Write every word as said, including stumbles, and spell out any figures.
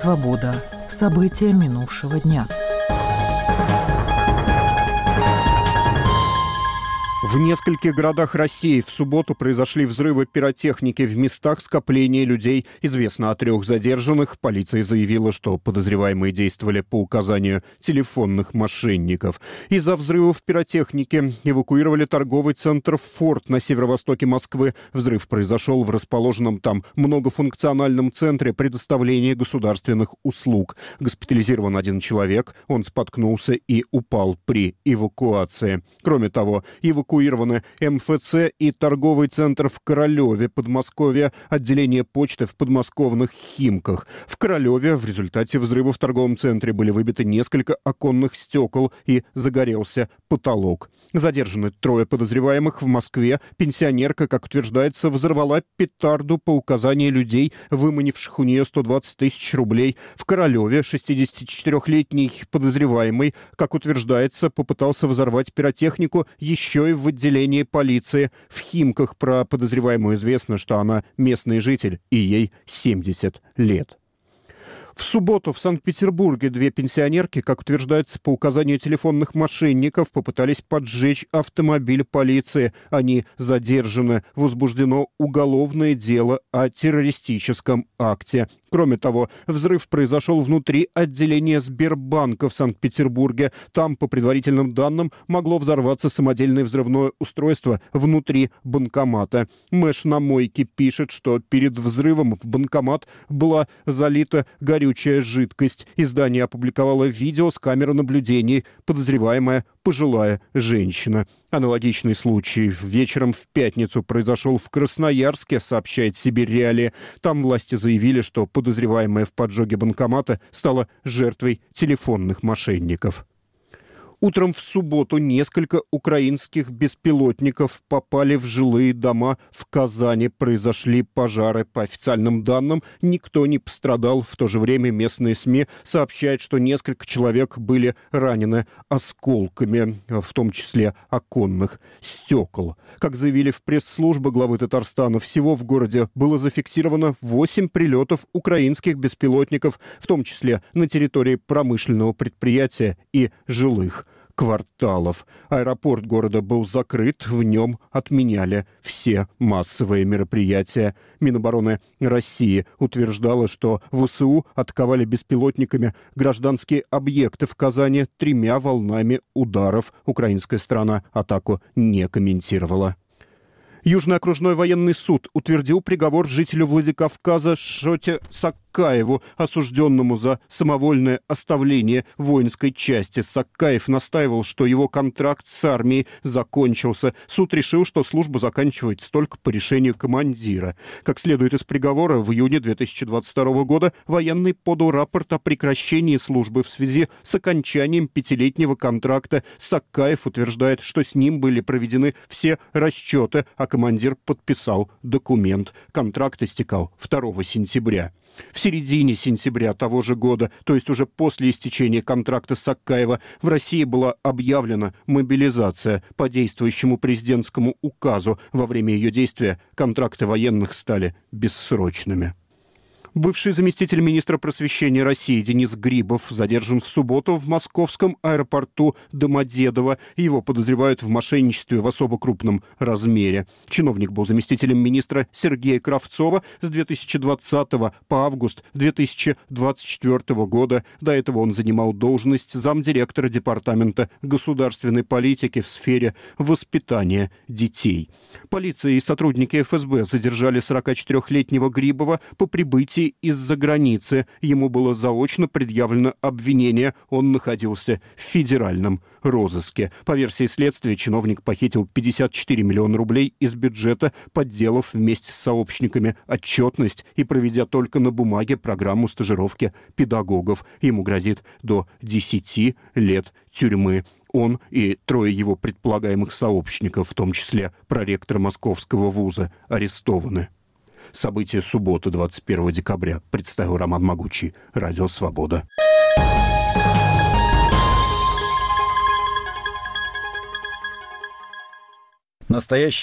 Свобода. События минувшего дня. В нескольких городах России в субботу произошли взрывы пиротехники в местах скопления людей. Известно о трех задержанных. Полиция заявила, что подозреваемые действовали по указанию телефонных мошенников. Из-за взрывов пиротехники эвакуировали торговый центр «Форт» на северо-востоке Москвы. Взрыв произошел в расположенном там многофункциональном центре предоставления государственных услуг. Госпитализирован один человек. Он споткнулся и упал при эвакуации. Кроме того, эвакуировали Эвакуированы эм эф цэ и торговый центр в Королеве, Подмосковье, отделение почты в подмосковных Химках. В Королеве в результате взрыва в торговом центре были выбиты несколько оконных стекол и загорелся потолок. Задержаны трое подозреваемых. В Москве пенсионерка, как утверждается, взорвала петарду по указанию людей, выманивших у нее сто двадцать тысяч рублей. В Королеве шестидесятичетырёхлетний подозреваемый, как утверждается, попытался взорвать пиротехнику еще и в отделении полиции. В Химках про подозреваемую известно, что она местный житель и ей семьдесят лет. В субботу в Санкт-Петербурге две пенсионерки, как утверждается по указанию телефонных мошенников, попытались поджечь автомобиль полиции. Они задержаны. Возбуждено уголовное дело о террористическом акте. Кроме того, взрыв произошел внутри отделения Сбербанка в Санкт-Петербурге. Там, по предварительным данным, могло взорваться самодельное взрывное устройство внутри банкомата. Мэш на мойке пишет, что перед взрывом в банкомат была залита горючая жидкость. Издание опубликовало видео с камеры наблюдений. Подозреваемая пожилая женщина. Аналогичный случай вечером в пятницу произошел в Красноярске, сообщает Сибирь Реалии. Там власти заявили, что подозреваемая в поджоге банкомата стала жертвой телефонных мошенников. Утром в субботу несколько украинских беспилотников попали в жилые дома в Казани. Произошли пожары. По официальным данным, никто не пострадал. В то же время местные СМИ сообщают, что несколько человек были ранены осколками, в том числе оконных стекол. Как заявили в пресс-службе главы Татарстана, всего в городе было зафиксировано восемь прилетов украинских беспилотников, в том числе на территории промышленного предприятия и жилых кварталов. Аэропорт города был закрыт, в нем отменяли все массовые мероприятия. Минобороны России утверждала, что ВСУ атаковали беспилотниками гражданские объекты в Казани тремя волнами ударов. Украинская сторона атаку не комментировала. Южный окружной военный суд утвердил приговор жителю Владикавказа Шоте Саккаеву, осужденному за самовольное оставление воинской части. Саккаев настаивал, что его контракт с армией закончился. Суд решил, что служба заканчивается только по решению командира. Как следует из приговора, в июне две тысячи двадцать второго года военный подал рапорт о прекращении службы в связи с окончанием пятилетнего контракта. Саккаев утверждает, что с ним были проведены все расчеты, а командир подписал документ. Контракт истекал второго сентября. В середине сентября того же года, то есть уже после истечения контракта Саккаева, в России была объявлена мобилизация по действующему президентскому указу. Во время ее действия контракты военных стали бессрочными. Бывший заместитель министра просвещения России Денис Грибов задержан в субботу в московском аэропорту Домодедово. Его подозревают в мошенничестве в особо крупном размере. Чиновник был заместителем министра Сергея Кравцова с две тысячи двадцатого по август две тысячи двадцать четвёртого года. До этого он занимал должность замдиректора департамента государственной политики в сфере воспитания детей. Полиция и сотрудники эф эс бэ задержали сорокачетырёхлетнего Грибова по прибытии из-за границы. Ему было заочно предъявлено обвинение. Он находился в федеральном розыске. По версии следствия, чиновник похитил пятьдесят четыре миллиона рублей из бюджета, подделав вместе с сообщниками отчетность и проведя только на бумаге программу стажировки педагогов. Ему грозит до десяти лет тюрьмы. Он и трое его предполагаемых сообщников, в том числе проректор Московского вуза, арестованы. События субботы, двадцать первого декабря, представил Роман Могучий. Радио «Свобода». Настоящий